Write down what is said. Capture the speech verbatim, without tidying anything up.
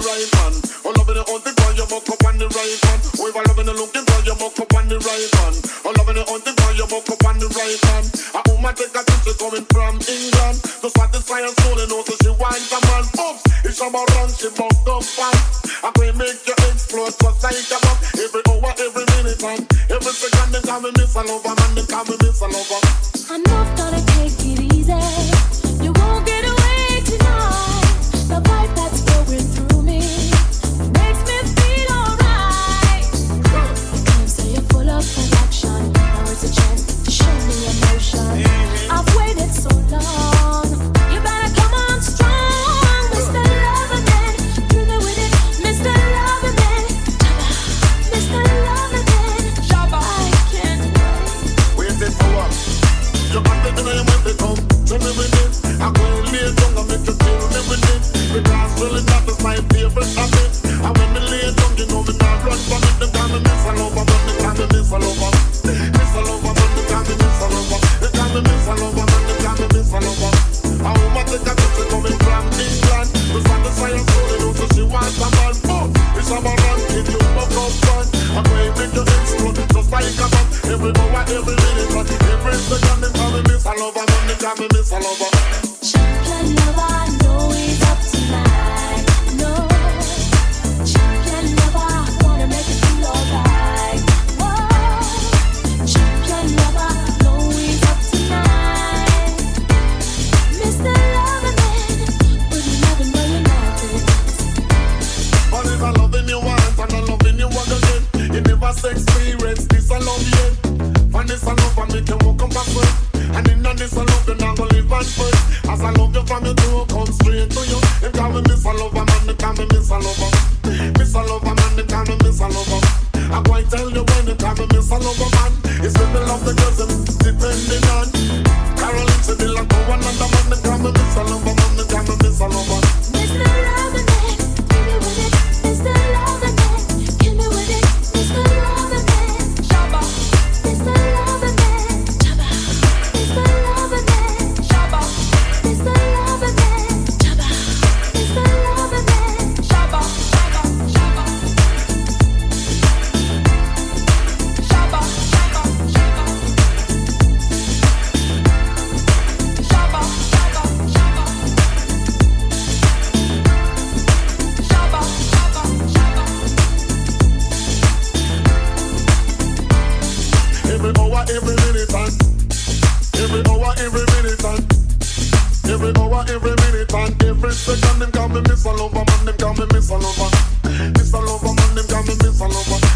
right hand. Oh, loving the hunting girl, you buck up on the right hand. Oh, if I loving the looking girl, you buck up on the right hand. Oh, loving the hunting girl, you buck up on the right hand. A woman take a trip, she coming from England. To satisfy her soul, and also she wants a man. Oops, it's a run, she bucked up fast. I can make you explode just like a bomb. Every hour, every minute, and every second, they call me Miss a Lover, man, they call me Miss a Lover. I'm not gonna take it easy. You won't get away tonight. The vibe that's going through me makes me feel alright. You say you're full of attraction. Now it's a chance to show me emotion. I've waited so long. You better come on strong, Mister Loverman. Give me with it, Mister Loverman. Mister Loverman. I can't wait. Wait it for what? You got the day when they come. Tell me with it. I go lay down and make you feel me with it. Because really that is my favorite habit. And when me lay down, you know me not run from it. They call me Miss a Lover, man, they call me Miss a Lover. Miss a Lover, man, they call me Miss a Lover. They call me Miss a Lover, man, they call me Miss a Lover. A woman take a trip, she coming from England. To satisfy her soul, you know, so she wants a man. Oh, it's a man, give you up up front. I'm going to make you explode, just like a bomb. Every hour, every minute, but every second, they call me Miss a Lover, man, they call me Miss a Lover. Champion lover, I know he's up tonight. No, champion lover, wanna make it feel alright. Whoa, champion lover, know he's up tonight. Mister Loverman, would you never know you're not it? All is a loving you want and a loving you want again. You never say experience this a love yet. And this a love and make you walk up backward. And in this a love, you're not gonna live at first. As I love you from your door, come straight to you. They call me Miss a Lover, man, they call me Miss a Lover. Miss a Lover, man, they call me Miss a Lover. I quite tell you when they call me Miss a Lover, man. It's when they love the girls, them depending on. Caroline said they like go another man, they call me Miss a Lover, man, they call me Miss a Lover. Mister Loverman, give me with it, Mister Loverman, give me with it, Mister Loverman, Shabba, Mister Loverman, Shabba, Mister Loverman, Shabba, Mister Loverman, Shabba, Mister Loverman, Shabba, Shabba, Shabba, Shabba, Shabba, Shabba, Shabba, Shabba, Shabba, Shabba, Shabba. Every hour, every minute, and every hour, every minute, and every hour, every minute, and every second, them call me Miss a Lover, man, them call me Miss a Lover. Miss a Lover, man, them call me Miss a Lover.